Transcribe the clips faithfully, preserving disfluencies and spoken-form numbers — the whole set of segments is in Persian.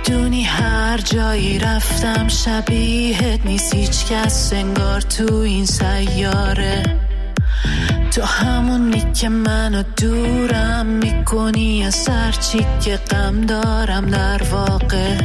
میدونی هر جایی رفتم شبیهت نیست هیچ کس انگار تو این سیاره. تو همونی که منو دورم میکنی از هر چی که غم دارم در واقع.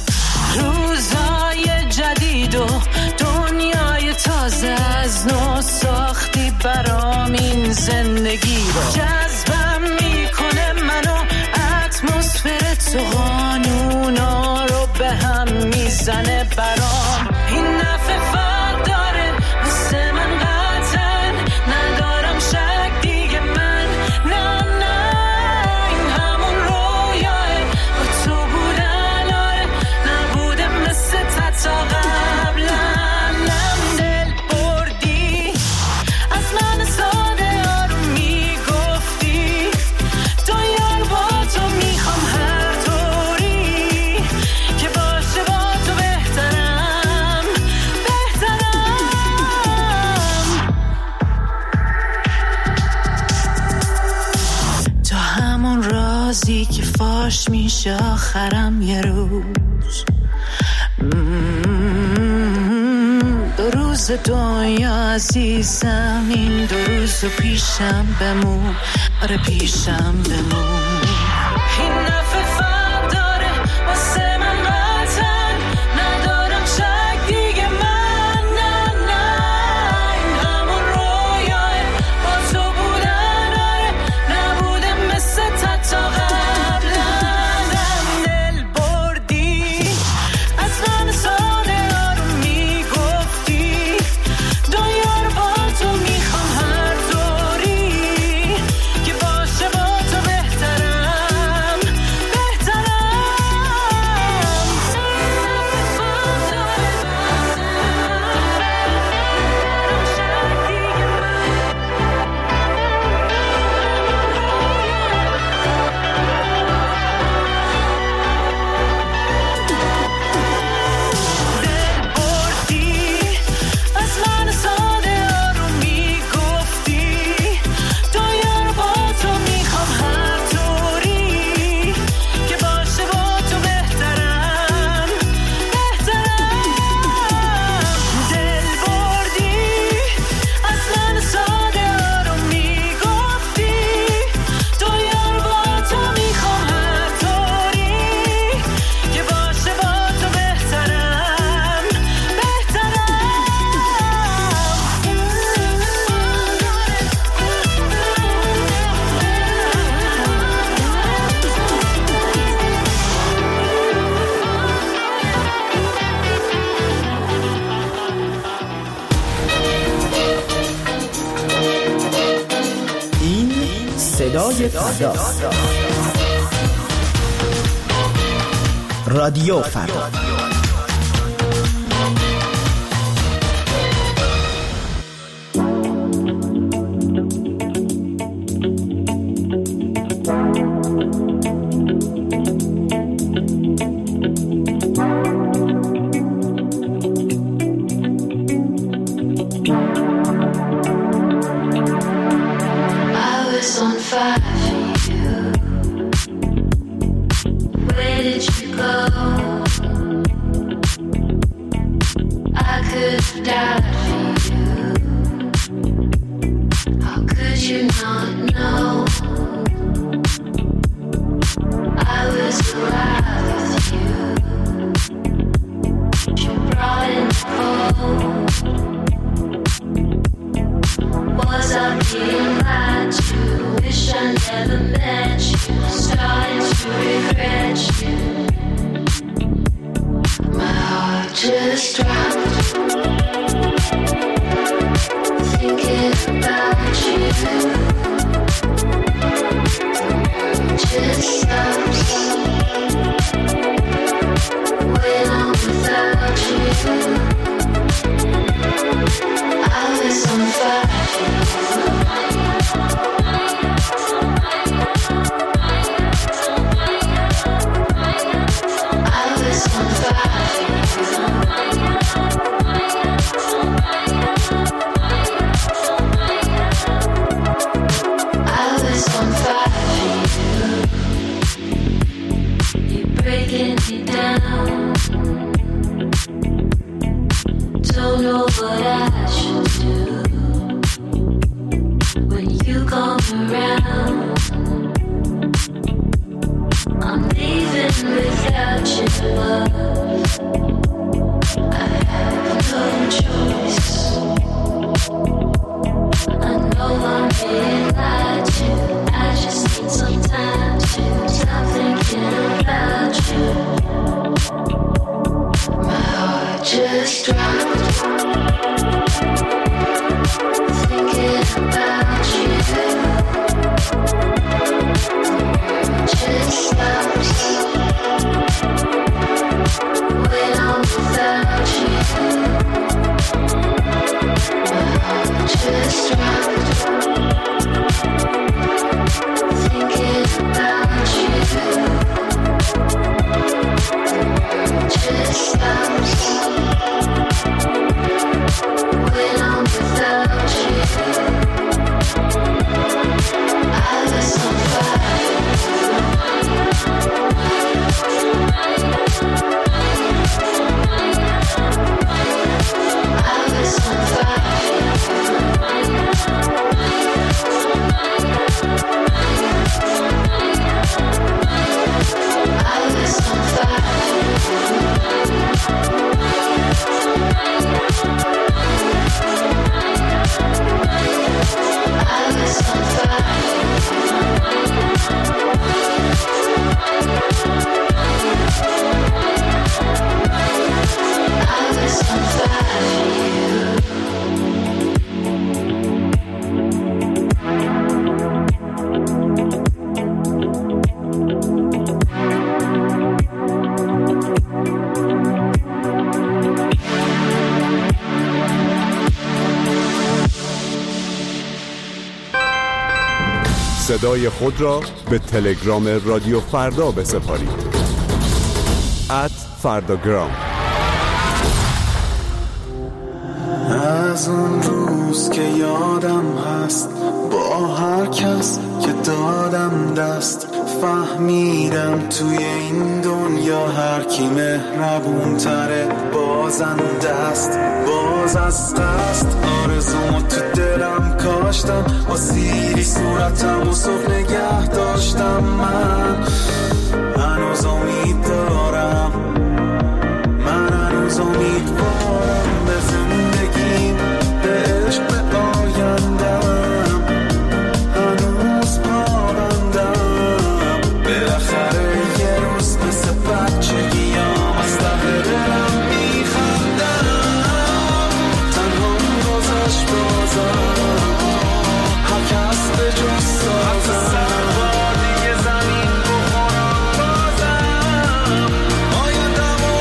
روزای جدید و دنیای تازه از نو ساختی برام این زندگی رو. جذبم میکنه منو اتمسفر تو، قانونا رو به هم میزنه برام. این نفع فرق داره مثل من قطعا ندارم شک دیگه من. نه نه این همون رویاه با تو بودن، آره نبوده مثل تا قبلا. نم دل بردی از من ساده ها رو میگفتی، تو یار با تو میخوام هر طوری که باشه با تو بهترم بهترم. تو همون رازی که فاش میشه آخرم یه روز. دو روز دنیا عزیزم، این دو روز پیشم بمون، آره پیشم بمون. این نفع فرق داره واسه من قطعا ندارم شک دیگه من. نه نه این همون رویاه با تو بودن، آره نبوده مثل تا قبلا. دم دل بردی از من ساده ها رو میگفتی، دنیا رو با تو میخوام هر طوری که باشه با تو بهترم بهترم. دل بردی از من ساده ها رو میگفتی، دنیا رو با تو میخوام هر طوری که باشه با تو بهترم بهترم. دل بردی از من ساده ها رو میگفتی، دنیا رو با تو میخوام هر طوری که باشه با تو بهترم بهترم. این صدای فردا، رادیو فردا. I was on fire for you. Where did you go? I could have died for you. How could you not know? I was alive with you. You brought in the cold. Was I being lied to? Wish I never met you. Starting to regret you. My heart just dropped, thinking about you. Just stops when I'm without you. I was on fire. I was on fire for you. صدای خود را به تلگرام رادیو فردا بسپارید. ات فرداگرام. از اون روز که یادم هست با هر کس که دادم دست، فهمیدم توی این دنیا هر کی مهربون تره بازنده است. باز از قصد آرزومو تو دلم کاشتم، با سیری صورتم و صبح نگه داشتم. من هنوز امید دارم، من هنوز امیدوارم به زندگیم، به عشق، به آیندم. هنوز پابندم، بالاخره یه روز مثل بچگیام از ته دلم میخندم. تنها گذشت بازم، هر کس به جز سازم. سربار دیگه زمین بخورم بازم، آیندمو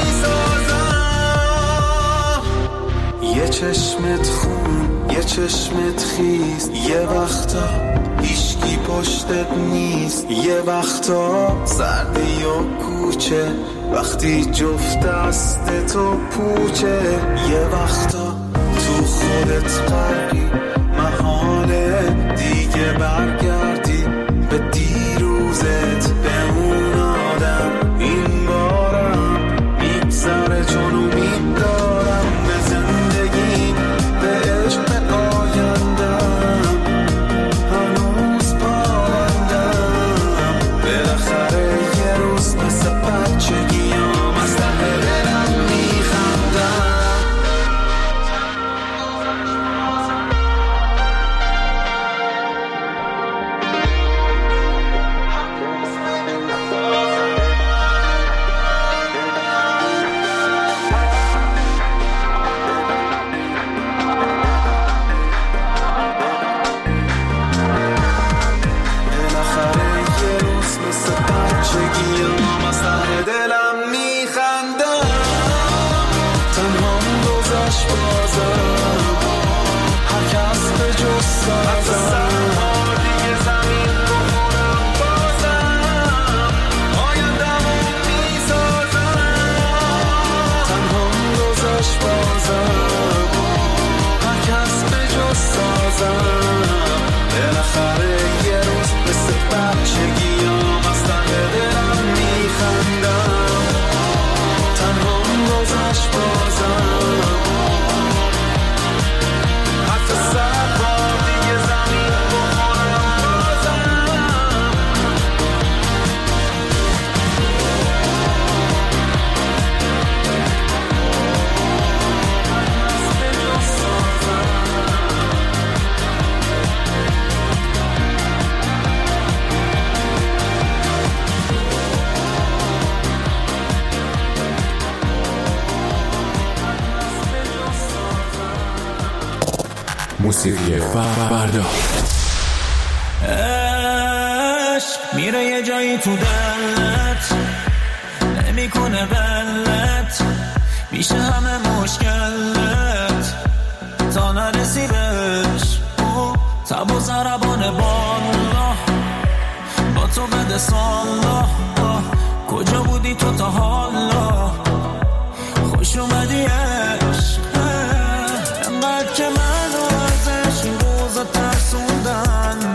میسازم. یه چشمت خون، یه چشمت خیز، یه وقتا هیچکی پشتت نیست. یه وقتا سردی و کوچه وقتی جفت دست تو پوچه. یه وقتا تو خودت غرقی، محاله دیگه برگردی به دیروزت، به اون آدم. این بارم میگذره چون امید دارم به زندگیم، به عشق، به آیندم. هنوز پابندم، بالاخره یه روز مثل بچگیام از ته دلم میخندم. بالاخره یه روز مثل بچگیام از ته دلم میخندم. موسیقی فردا. عشق میره یه جایی تو دلت، نمیکنه بلت، میشه همه مشکلت تا نرسی بهش. تب و ضربان بالا با تو بده سالا، کجا بودی تو تا حالا؟ خوش اومدی عشق، انقدر که منو ازش این روزا ترسوندن،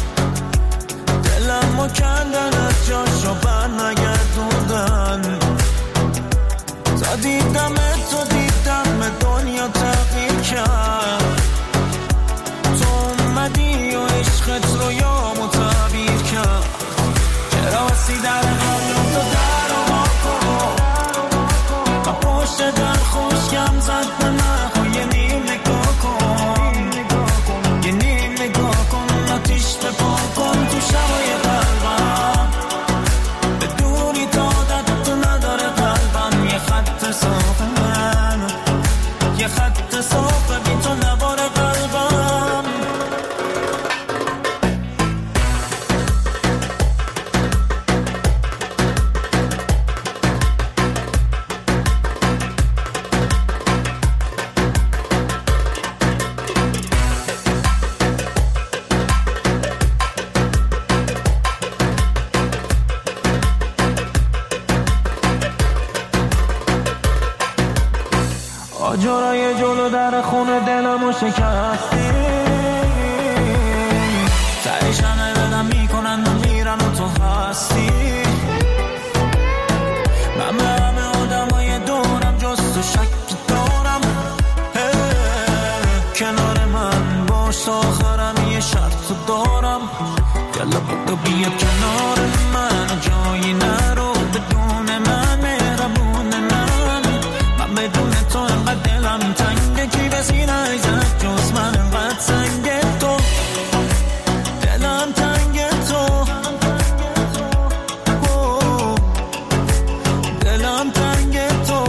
دلمو کندن از جاشو بر نگردوندن. تا دیدم تو دیدم دنیا تغییر کرد، تو اومدی و عشقت رو یامو تعبیر کرد. چرا وسی در قلبم تو در و ما کن و پشت در خوشگم زد به من، خو یه نیم نگاه کن، یه نیم نگاه کن، آتیش به پا کن تو شبای قلبم، بدونی تا عادت تو نداره قلبم. یه خط صافه من، یه خط صافه بی تو نباره قلبم. آجرای جلو در خونه دلمو شکستی، تایش همه بدم میکنن و میرن و تو هستی. من به همه آدمای دورم جز تو شک دارم، کنار من باش تا آخرم یه شرط دارم. یلا بودو بیا کنار من، جایی نرو بدون من، مهربون من. من بدون تو انقدر دلم تنگه، کی به سینه ایزد جز من انقدر سنگه تو، دلم تنگه تو، دلم تنگه تو.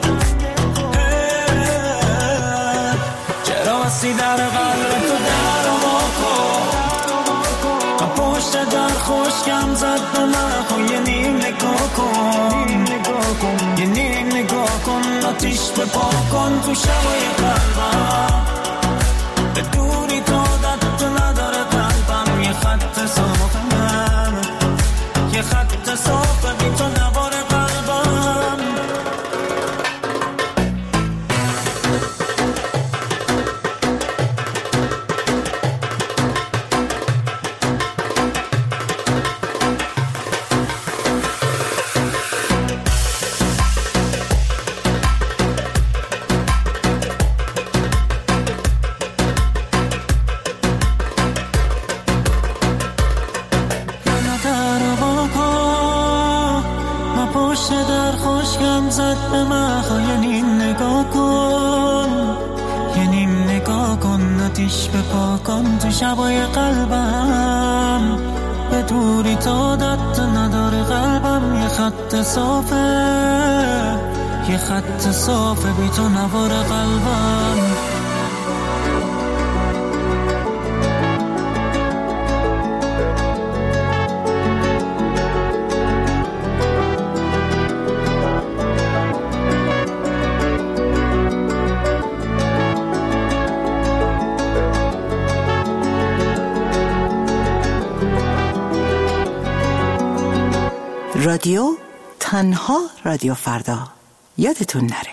چرا وسی در قلب تو در و ما کن و پشت در خوشگم زد به من، خو یه نیم نگاه کن، یه نیم نگاه کن، آتیش به پا کن تو شبای قلبم، بدونی تا عادت تو نداره قلبم. یه خط صافه من، یه خط صافه بی تو نباره قلبم. به پا کن تو شبای قلبم، به دوری تا عادت نداره قلبم. یه خط صافه، یه خط صافه بی تو نواره قلبم. رادیو تنها رادیو فردا، یادتون نره.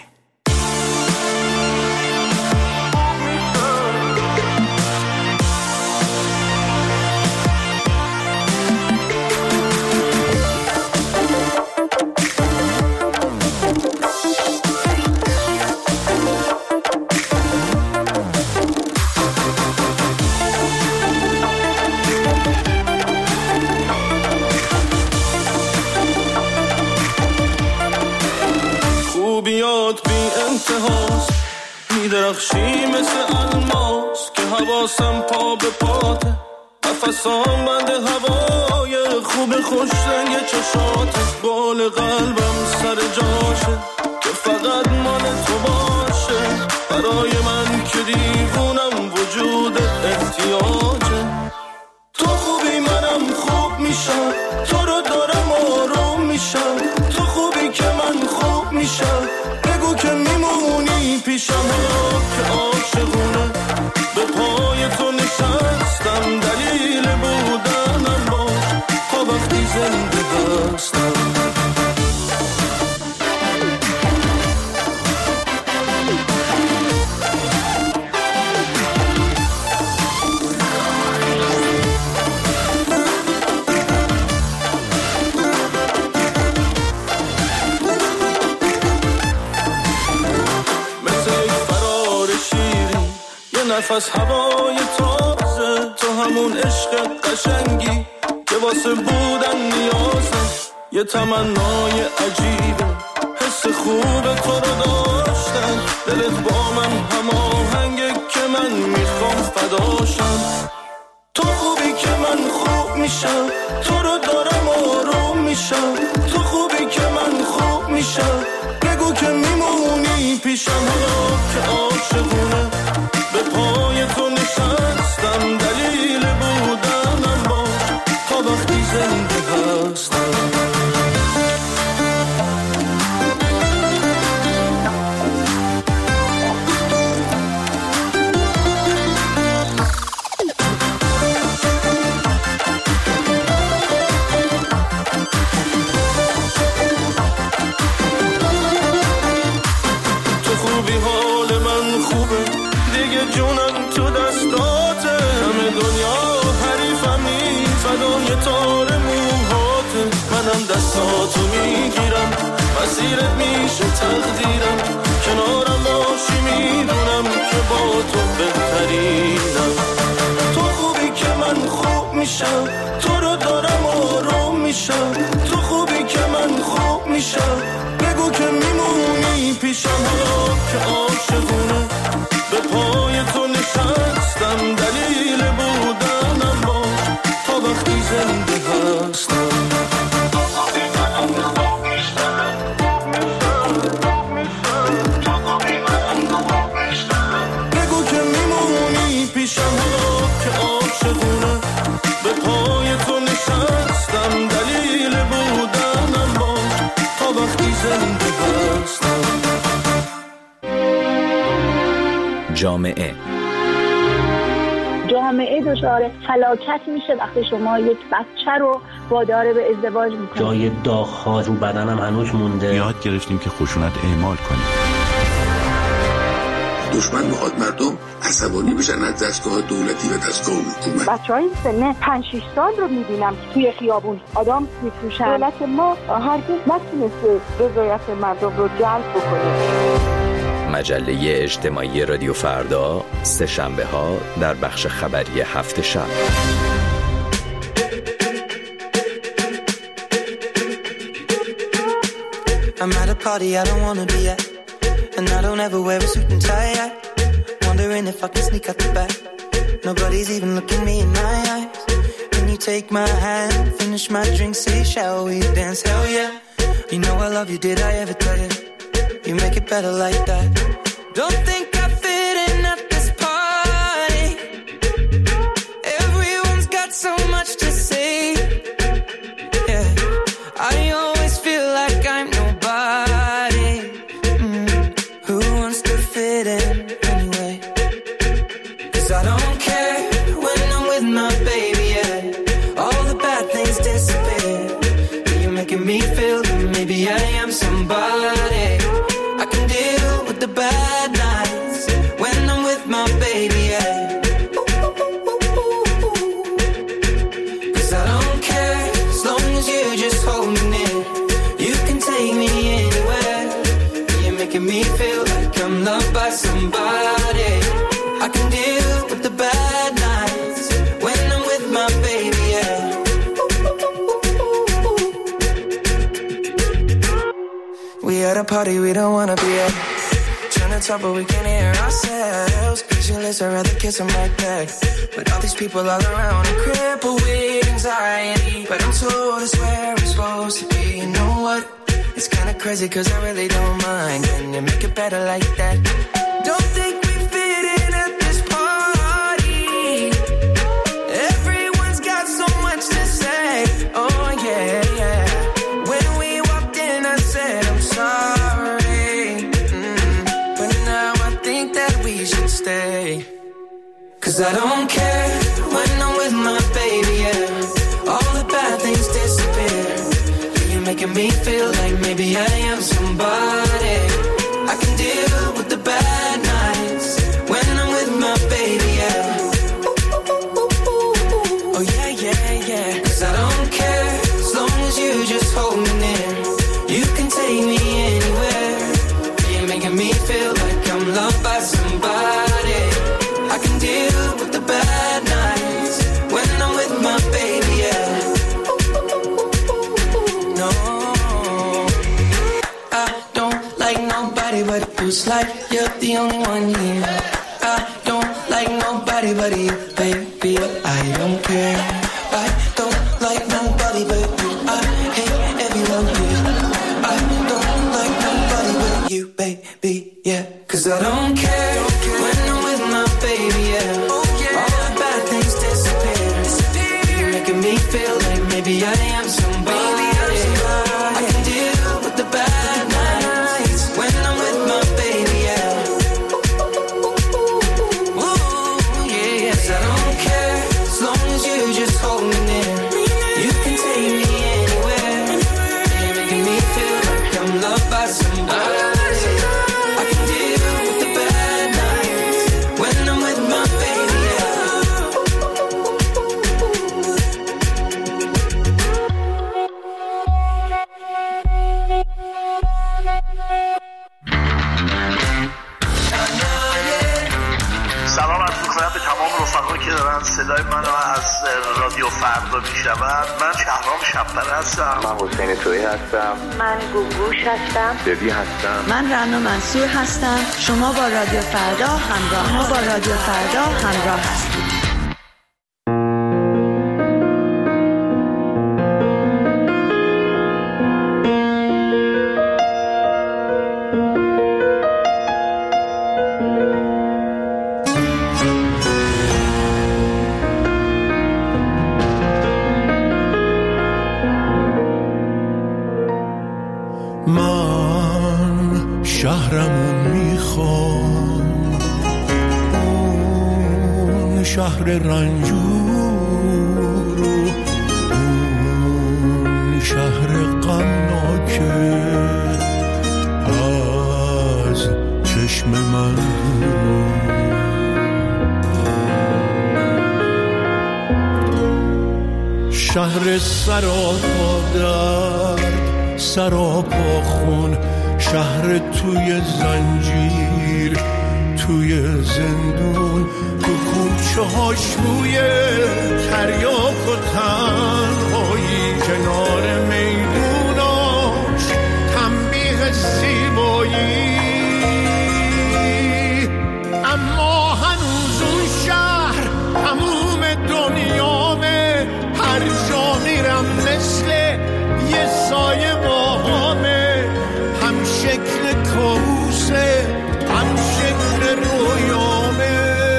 خوبیات بی انتهاست، میدرخشی مثل الماس که حواسم پا به پاته، نفسام بند هوای خوب خوش رنگ چشاته. بال قلبم سر جاشه که فقط مال تو باشه، برای من که دیوونم وجود نفس هوای تازه، تو همون عشق قشنگی که واسه بودن نیازه. یه تمنای عجیبه حس خوب تو رو داشتن، دلت با من هماهنگه که من میخوام فداشم. تو خوبی که من خوب میشم، تو رو دارم آروم میشم. تو خوبی که من خوب میشم، بگو که میمونی پیشم. حالا که عاشقونه به پای تو نشستم، دلیل بودنم باش تا وقتی زنده هستم. جونم تو دستاته، همه دنیا حریفم نیست، فدای تار موهاته. منم دستاتو میگیرم، مسیرت میشه تقدیرم. کنارم باشی میدونم که با تو بهترینم. تو خوبی که من خوب میشم، تو رو دارم آروم میشم. تو خوبی که من خوب میشم، بگو که میمونی پیشم. حالا که عاشقونه به پای تو نشستم، دلیل بودنم باش تا وقتی زنده هستم. بگو که میمونی پیشم. حالا که عاشقونه به پای تو نشستم، دلیل بودنم باش تا وقتی زنده هستم. جامعه جامعه دچار فلاکت میشه وقتی شما یک بچه رو وادار به ازدواج میکنید. جای داغ‌ها رو بدنم هنوز مونده. یاد گرفتیم که خشونت اعمال کنیم. دشمن میخواد مردم عصبانی بشن از دستگاه دولتی و دستگاه حکومت. بچهای سن پنج شش سال رو میبینم که توی خیابون آدم میفروشن. دولت ما هرگز نتونسته رضایت مردم رو جلب بکنه. مجله اجتماعی رادیو فردا، سه شنبه ها در بخش خبری هفت شب. I'm at a party I don't wanna be at, and I don't ever wear a suit and tie yet. Wondering if I can sneak out the back. Nobody's even looking me in my eyes. Can you take my hand, finish my drink, say shall we dance? Hell yeah. You know I love you, did I ever tell you? You make it better like that. Don't think I fit in at this party. Everyone's got so much to say. Yeah, I always feel like I'm nobody. Mm. Who wants to fit in anyway? 'Cause I don't care when I'm with my baby, yeah. All the bad things disappear. You're making me feel that maybe I am somebody. I can deal with the bad nights when I'm with my baby, yeah. Cause I don't care as long as you just hold me near. You can take me anywhere. You're making me feel like I'm loved by somebody. I can deal with the bad nights when I'm with my baby, yeah. We at a party we don't wanna be at. Trying to talk but we can't hear ourselves. Pictureless, I'd rather kiss them right back. But all these people all around are crippled with anxiety. But I'm told it's where I'm supposed to be. You know what? It's kinda crazy cause I really don't mind. Can you make it better like that? Don't think we fit in at this party. Everyone's got so much to say. Oh yeah, yeah. When we walked in I said I'm sorry. Mm. But now I think that we should stay. Cause I don't care when I'm with my baby, yeah. All the bad things disappear. You're making me feel like maybe I am somebody. I can deal with the bad nights when I'm with my baby, yeah. Oh yeah, yeah, yeah. Cause I don't care as long as you just hold me near. You can take me anywhere. You're making me feel like I'm loved by somebody. I can nobody but you. It's like you're the only one here. I don't like nobody but you, baby. I don't care. I don't like nobody but you. I hate everyone here. I don't like nobody but you, baby. Yeah, 'cause I don't care when I'm with my baby. Yeah, all the bad things disappear. You're making me feel like maybe I am somebody. I can deal with the bad nights when I'm with my baby. Yeah, ooh, yeah, yes, I don't care as long as you just hold me near. You can take me anywhere. You're making me feel like I'm loved by somebody. I can deal with the bad nights when I'm with my baby. Yeah. سلام عرض می‌کنم به تمام رفقا که دارن صدای منو از رادیو فردا میشنون. من شهرام شب‌پر هستم. من حسین تویی هستم. من گوگوش هستم. ببی هستم. من رنا منصور هستم. شما با رادیو فردا همراه ما با رادیو فردا همراه هستید. من شهرمون میخوام، اون شهر رنجور و اون شهر غمناکه از چشم من شهر سراپا درد سراپا خون، شهر توی زنجیر توی زندون، تو کوچه هاش بوی تریاک و تنهایی، کنار میدوناش تنبیه زیبایی. اما هنوز اون شهر تموم دنیامه، هر جا میرم مثل یه سایه باهامه، هم شکل کابوسه هم شکل رویامه.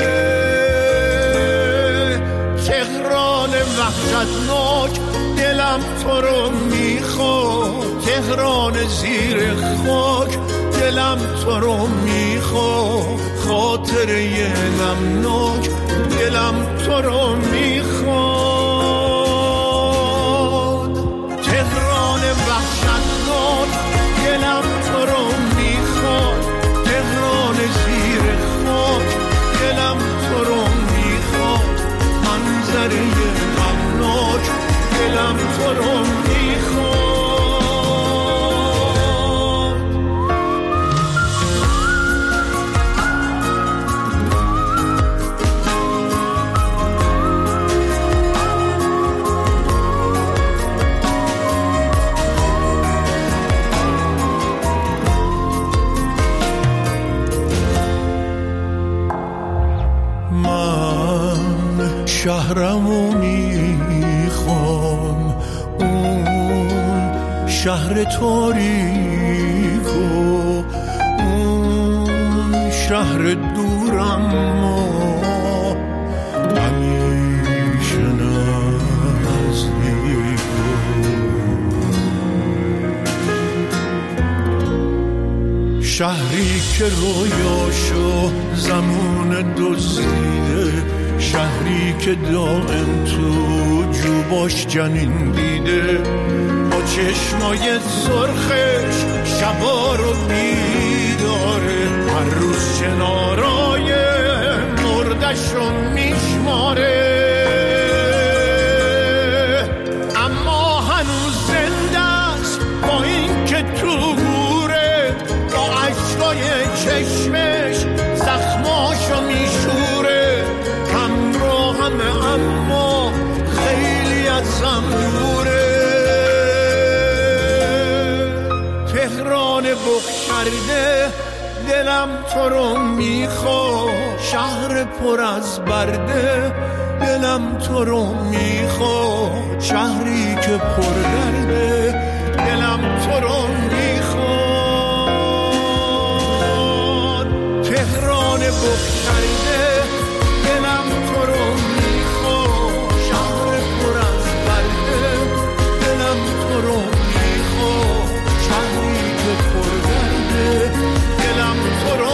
تهران وحشتناک دلم تو رو میخواد، تهران زیر خاک دلم تو رو میخواد، خاطره نمناک دلم تو رو میخواد. تهران وحشتناک دلم تو رو میخواد، تهران زیر خاک دلم تو رو میخواد، منظره غمناک دلم تو رو میخواد. شهرمو میخوام، اون شهر تاریک و اون شهر دورم ما همیشه نزدیک. شهری که رویاشو زمان دزدیده، شهری که دائم تو جوباش جنین دیده، با چشمای سرخش شبا رو بیداره، هر روز شنارای مردش رو میشماره. اما هنوز زنده است با این که تو گوره، با عشقای چشمش زخماشو میشوره. همه اما خیلی ازم دوره. تهران بگذرده دلم تو رو میخواد، شهر پر از برده دلم تو رو میخواد، شهری که پر درده دلم تو رو میخواد، تهران بگذرده دلم تو رو میخواد، شهر پر از برده دلم تو رو میخواد، شهری که پر درده دلم تو رو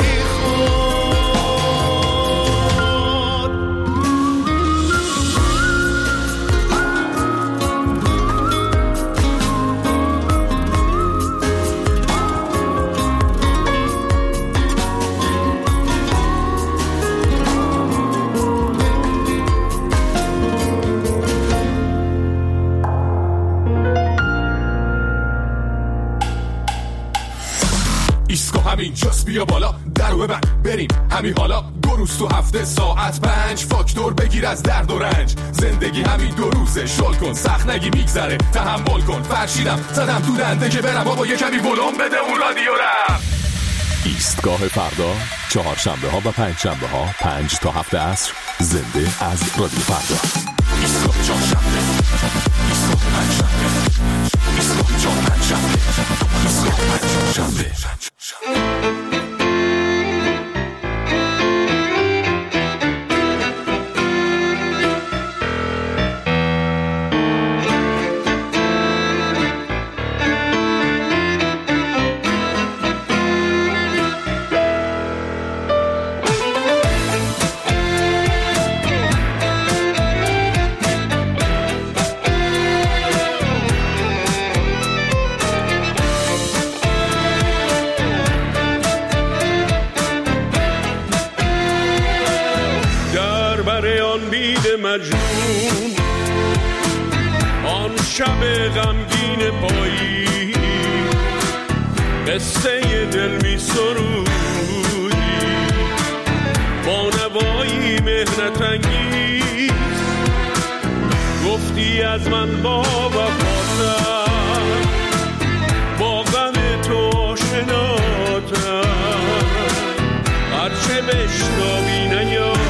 اینجاست، بیا بالا درو ببند بریم همین حالا، دو روز تو هفته ساعت پنج، فاکتور بگیر از درد و رنج، زندگی همین دو روزه، شل کن سخت نگی میگذره، تحمل کن، فرشیدم زدم تو دنده که برم بابا یه کمی ولوم بده اون رادیو رم. ایستگاه فردا، چهارشنبه ها و پنج شنبه ها پنج تا هفت عصر، زنده از رادیو فردا. ایستگاه چهارشنبه، ایستگاه پنجشنبه، ایستگاه چهار پنجشنبه، ایستگاه پنجشنبه. مجنون آن شب غمگین پایی، قصه دل می سرودی با نوایی مهنت انگیز، گفتی از من با وفاتم، با غم تو آشناتم، هرچه بشنوی نیابی،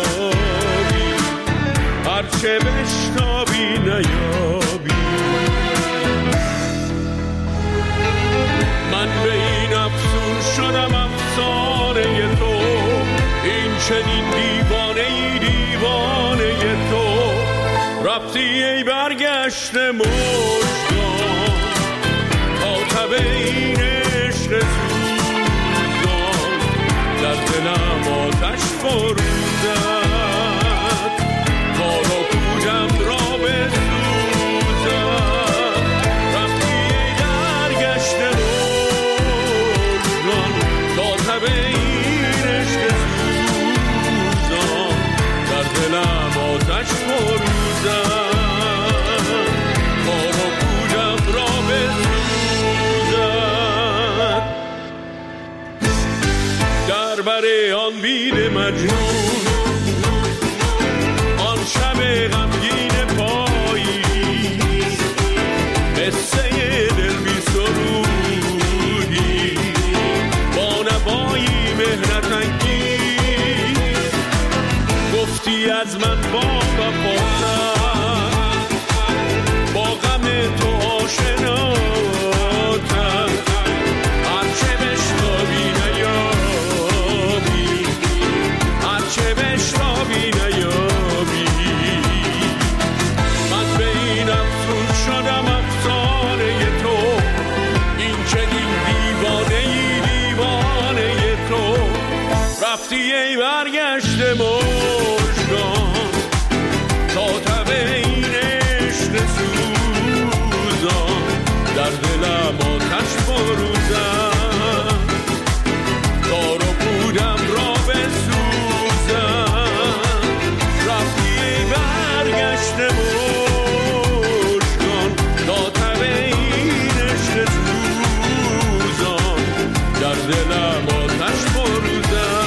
هرچه بشتابی نیابی. من به این افسون شدم افسانه تو، این چنین دیوانه ای دیوانه تو، رفتی ای برگشت مژگان تا تب این عشق سوزان، در دلم آتش فروزد، دلم آتش فروزد، کار و پوجم را بسوزد، در بر آن بید مجنون آن شب غمگین پایی، قصه دل بی سرودی با نوایی مهنت انگیز، گفتی از من با وفاتم، با غم تو آشناتم، هرچه بشنوی نیابی، هرچه بشنوی نیابی. من به این افسون شدم افسانه تو، این چنین دیوانه ای دیوانه تو، رفتی ای برگشت مژگان تا تب این عشق سوزان، در دلم آتش فروزد، کار و پودم را بسوزد، رفتی ای برگشت مژگان تا تب این عشق سوزان، در دلم آتش فروزد،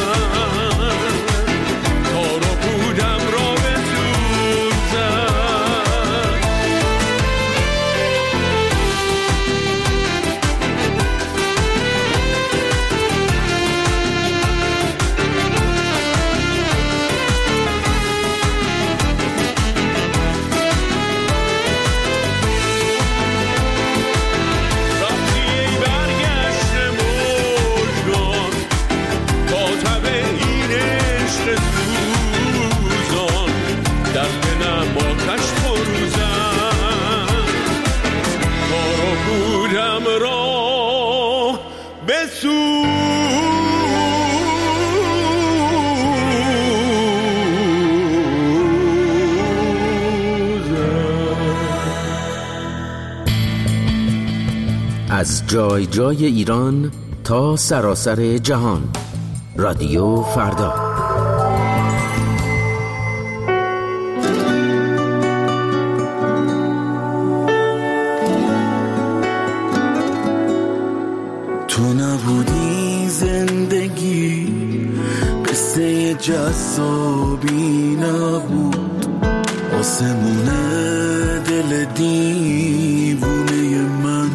از جای جای ایران تا سراسر جهان، رادیو فردا. تو نبودی زندگی قصه جذابی نبود، آسمون دل دیوونه من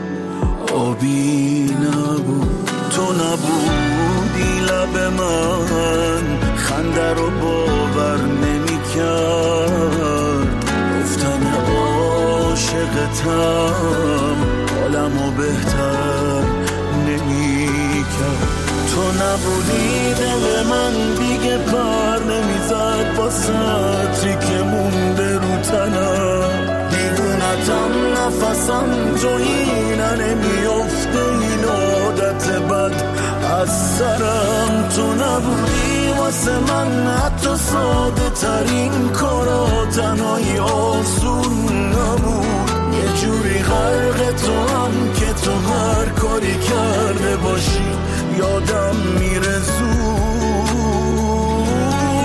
آبی نبود. تو نبودی لب من خنده رو باور نمی کرد، گفتن عاشقتم حالمو بهتر نمی کرد. تو نبودی دل من دیگه پر نمیزد با سطری که مونده رو تنم، دیوونتم نفسم تو اینه نمیافته این عادت بد از سرم. تو نبودی واسه من حتی ساده ترین کارا تنهایی آسون نبود، یه جوری غرق تو هم که تو هر کاری کرده باشی یادم میره زود.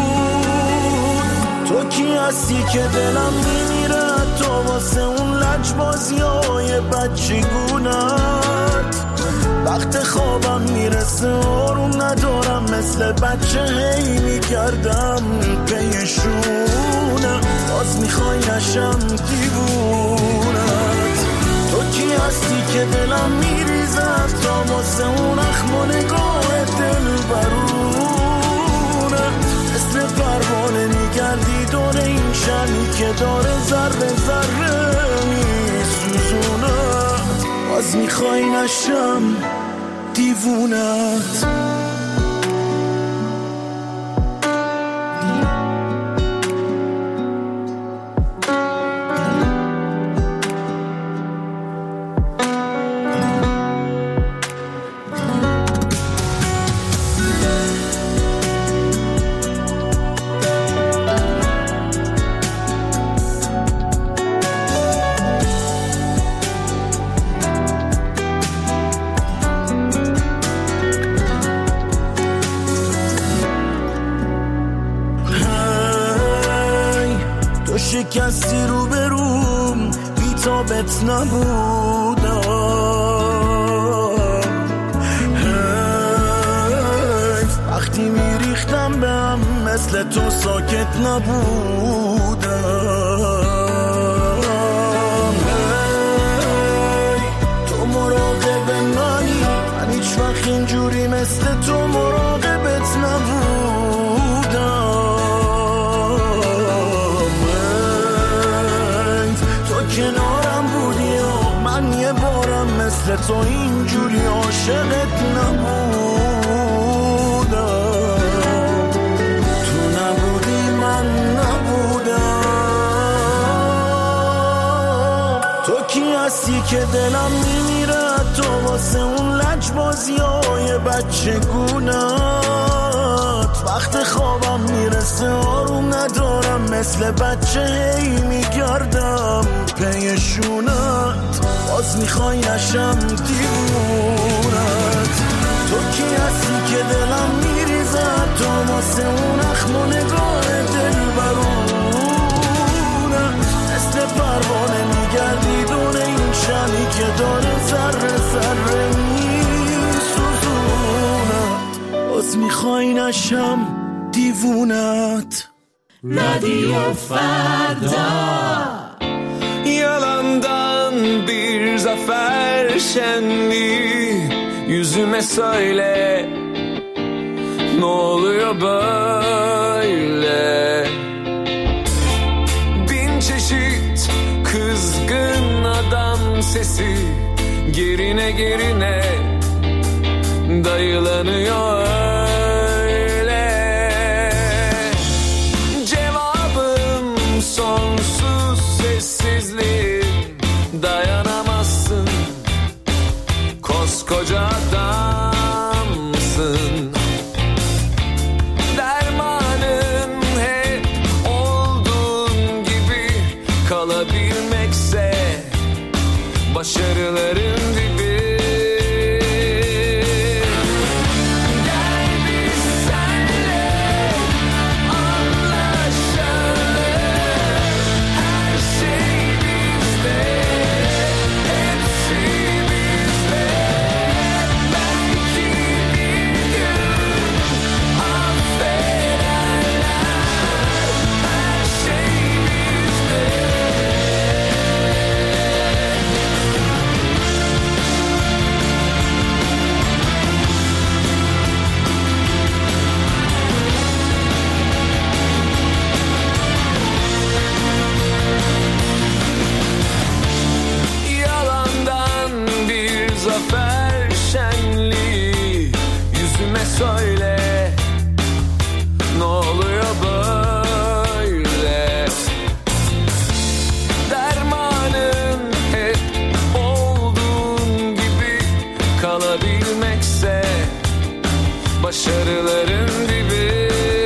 تو کی هستی که دلم میمیره تو واسه اون لجبازی های بچگونت، وقت خوابم میرسه آروم ندارم مثل بچه هی میکردم پیشونه، باز میخوای نشم دیوونت. تو کی هستی که دلم میریزد تا واسه اون اخم و نگاه دل برونه، مثل پروانه میگردی دور این شمی که داره ذره ذره میسوزونه، باز میخوای نشم دیوونت. شکستی رو بروم بی تابت نبودم، وقتی میریختم به هم مثل تو ساکت نبودم. تو مراقب منی، من هیچ وقت اینجوری مثل تو مراقبت نبودم. کنارم بودی و من یه بارم مثل تو اینجوری عاشقت نبودم. تو نبودی من نبودم. تو کی هستی که دلم میمیره تو واسه اون لجبازی های بچگونت، وقت خوابم میرسه آروم ندارم مثل بچه هی میگردم پیشونت، باز میخوای نشم دیوونت. تو کی هستی که دلم میریزد تو واسه اون اخم و نگاه دل برونه، مثل پروانه میگردی دور این شمی که داره ذره ذره میسوزونه، باز میخوای نشم دیوونت. رادیو فردا yalandan bir zafer şenliği yüzüme söyle ne oluyor böyle, bin çeşit kızgın adam sesi gerine gerine dayılanıyor öyle, cevabım sonsuz sessizliğim, dayanamazsın koskoca adam. başarıların dibi. Söyle, ne oluyor böyle? Dermanın hep olduğun gibi kalabilmekse başarıların dibi.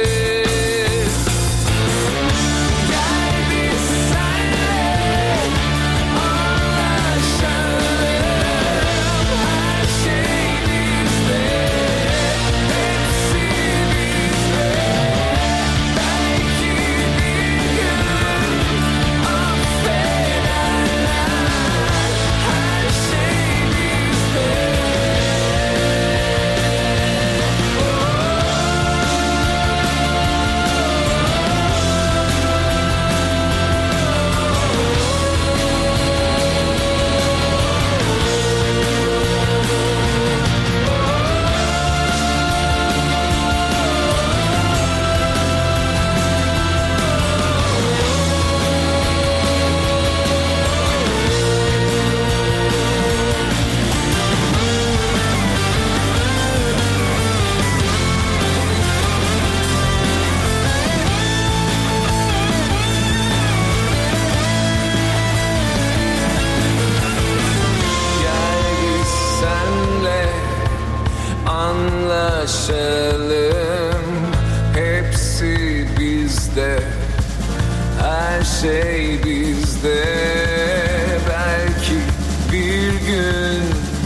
Anlaşalım, hepsi bizde, her şey bizde. Belki bir gün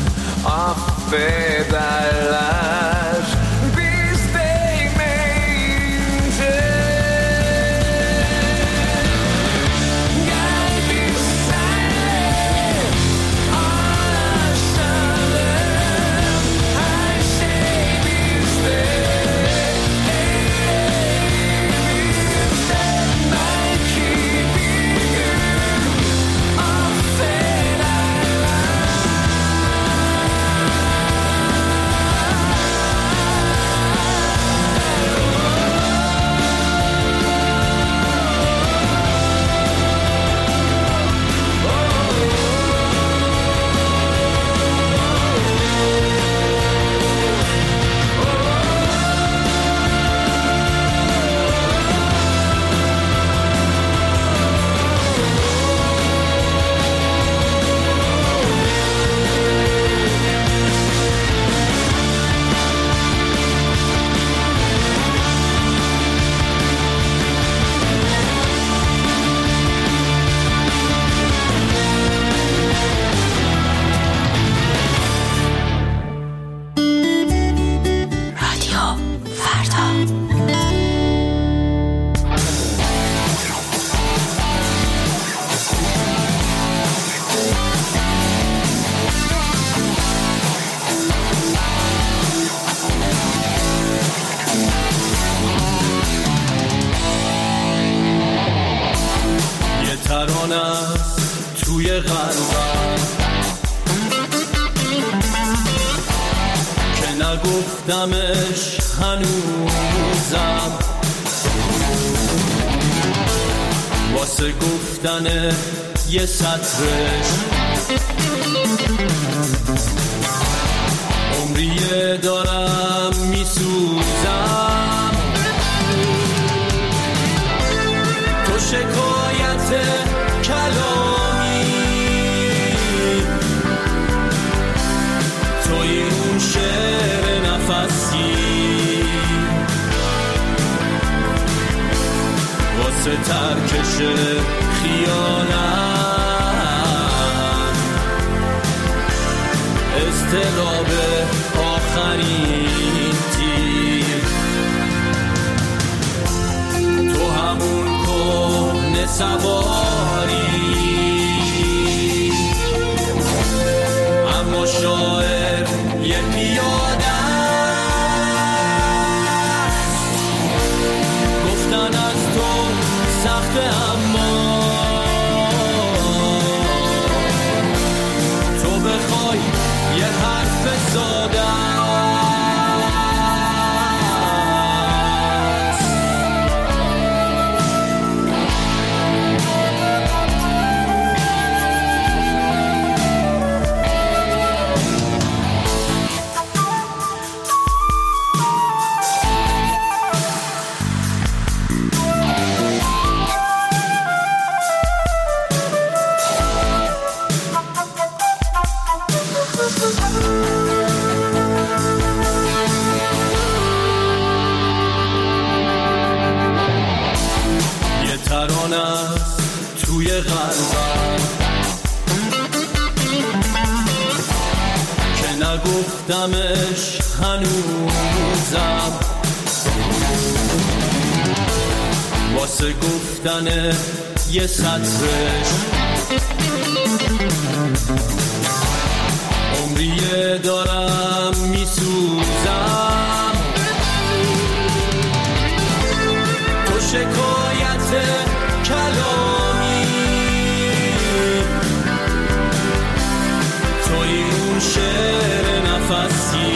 affederler biz değmeyince. Gel biz senle anlaşalım, her şey bizde, elimizde. Belki bir gün affederler. نگفتمش هنوزم واسه گفتن یه سطرش عمریه دارم میسوزم تو شکایت کلامی توی اون شعر نفسی واسه ترکش خیالم اضطراب آخرین تیر. تو همون کهنه سواری، اما شاعر یه پیاده گفتن از تو سخته، اما تو بخوای یه حرف ساده توی قلبم که نگفتمش هنوزم، واسه گفتن یه سطرش عمریه دارم میسوزم. تو شکایت کلامی، توی اون شعر نفسی،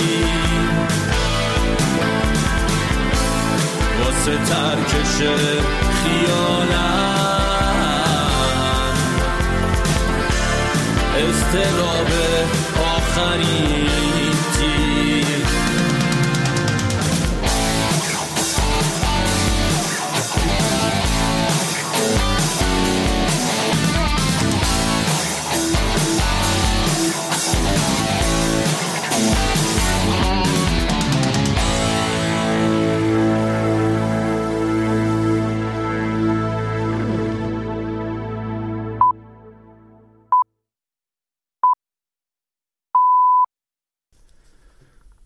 واسه ترکش خیالم اضطراب آخرین